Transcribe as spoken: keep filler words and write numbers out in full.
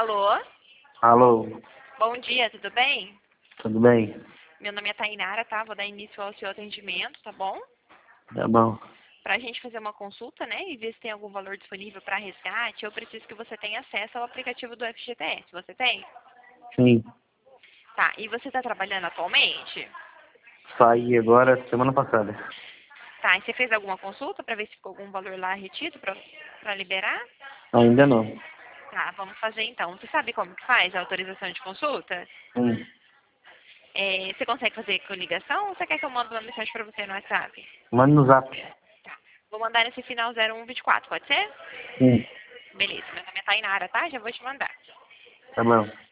Alô? Alô, Bom dia, tudo bem? tudo bem? Meu nome é Tainara, tá? Vou dar início ao seu atendimento, tá bom? Tá bom. Pra gente fazer uma consulta, né, e ver se tem algum valor disponível para resgate, eu preciso que você tenha acesso ao aplicativo do F G T S. Você tem? Sim, Tá, e você tá trabalhando atualmente? saí agora semana passada. Tá, e você fez alguma consulta para ver se ficou algum valor lá retido pra, pra liberar? Ainda não. Tá, vamos fazer então. Você sabe como que faz a autorização de consulta? Hum, É, você consegue fazer com ligação ou você quer que eu mande uma mensagem para você no WhatsApp? manda no zap. Tá. Vou mandar nesse final zero um vinte e quatro, pode ser? Sim, Beleza, meu nome é Tainara, tá? Já vou te mandar. tá bom.